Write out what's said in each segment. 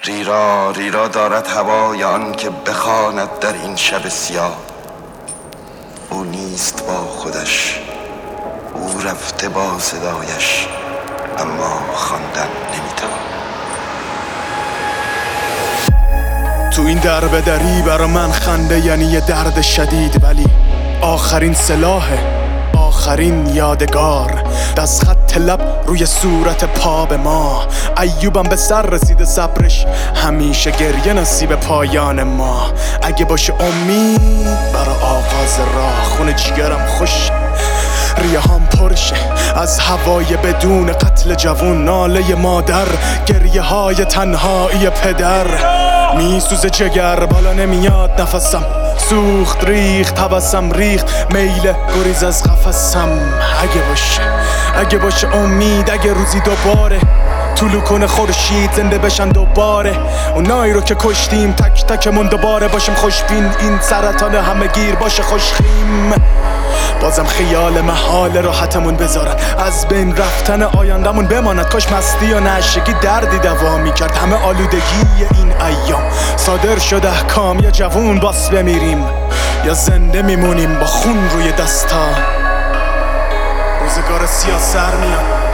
ریرا ریرا دارد هوای آن که بخواند در این شب سیاه. او نیست با خودش، او رفته با صدایش، اما خواندن نمیتوان. تو این درب دری برا من خنده یعنی یه درد شدید، ولی آخرین سلاحه، آخرین یادگار، دست خط لب روی صورت پا به ما. ایوبم به سر رسیده صبرش، همیشه گریه نصیب پایان ما. اگه باشه امید برا آغاز راه، خون جیگرم خوش، ریه هم پرشه از هوای بدون قتل جوون. ناله مادر، گریه های تنهایی پدر، میسوزه جگر بالا نمیاد نفسم. سوخت ریخت حواسم ریخت، میل گریز از قفسم. اگه باشه امید، اگه روزی دوباره طولو کنه خورشید زنده بشن دوباره. اونایی رو که کشتیم تک تکمون دوباره باشیم خوشبین. این سرطان همه گیر باشه خوشخیم. بازم خیال محال راحتمون بذارن، از بین رفتن آیندمون بماند. کاش مستی و نشگی دردی دوا میکرد همه آلودگی این ایام. صادر شده احکام، یا جوون باس بمیریم یا زنده میمونیم با خون روی دستا. روزگار سیاه سر میاد،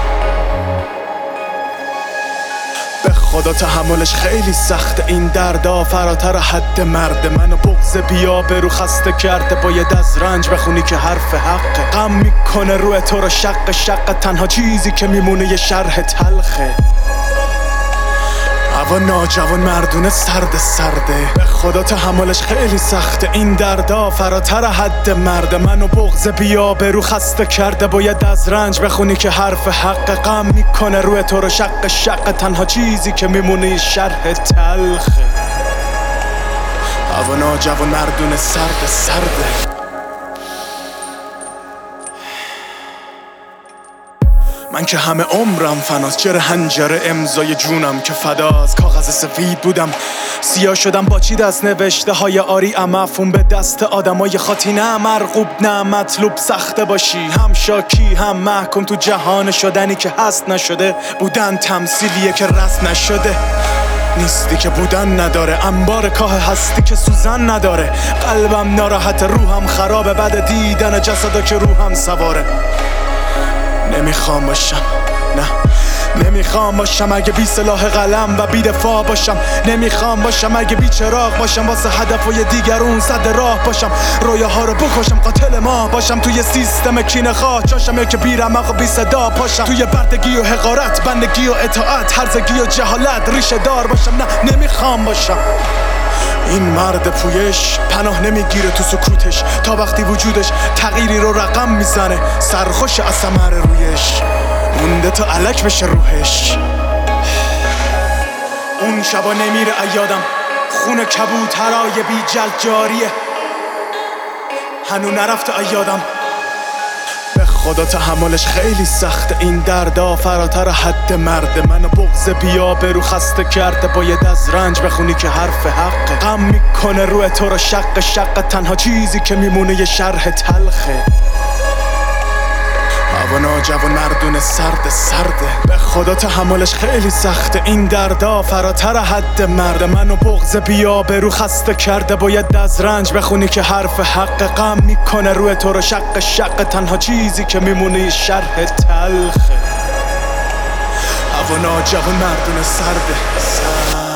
به خدا تحملش خیلی سخته. این دردا فراتر حد مرده. منو بغض بیا برو خسته کرده، باید از رنج بخونی که حرف حقه. غم میکنه روی تو رو شق شق، تنها چیزی که میمونه یه شرح تلخه. هوا ناجوان مردونه سرده، به خدا تحملش خیلی سخته. این دردا فراتر حد مرده. منو بغض بیا برو خسته کرده، باید از رنج بخونی که حرف حق. غم میکنه روی تو رو شق شق، تنها چیزی که میمونه شرح تلخه. هوا ناجوان مردونه سرده. من که همه عمرم فناست، چرا هنجره امضای جونم که فداست. کاغذ سفید بودم سیاه شدم با چی دست نوشته های آری مفهوم به دست آدمای خاطی. نه مرغوب نه مطلوب سخته باشی، هم شاکی هم محکوم تو جهان شدنی که هست نشده. بودن تمثیلیه که رست نشده، نیستی که بودن نداره. انبار کاه هستی که سوزن نداره. قلبم ناراحت روحم خرابه، بعد دیدن جسدا که روحم سواره. نمیخوام باشم، نه نمیخوام باشم اگه بی سلاح قلم و بی دفاع باشم. نمیخوام باشم اگه بی چراغ باشم، واسه هدفای دیگرون صد راه باشم. رویاها رو بکشم قاتل ما باشم، توی سیستم کینه خواه چاشم، یا که بی رمق و بی صدا پاشم. توی بردگی و حقارت، بندگی و اطاعت، هرزگی و جهالت ریشه دار باشم. نه نمیخوام باشم. این مرد پویش پناه نمیگیره تو سکوتش، تا وقتی وجودش تغییری رو رقم میزنه. سرخوش از ثمر رویش مونده تا الک بشه روحش. اون شبا نمیره ایادم، خون کبوترای بی جلد جاریه. هنو نرفته ایادم، به خدا تحملش خیلی سخته. این دردا فراتر حد مرده. منو بغض بیا برو خسته کرده، باید از رنج بخونی که حرف حقه. غم میکنه روی تو رو شق شق، تنها چیزی که میمونه یه شرح تلخه. هوا ناجوان مردونه سرده، به خدا تحملش خیلی سخته. این دردا فراتر حد مرده. منو بغض بیا برو خسته کرده، باید از رنج بخونی که حرف حق. غم میکنه روی تو رو شق شق، تنها چیزی که میمونه شرح تلخه. هوا ناجوان مردونه سرده.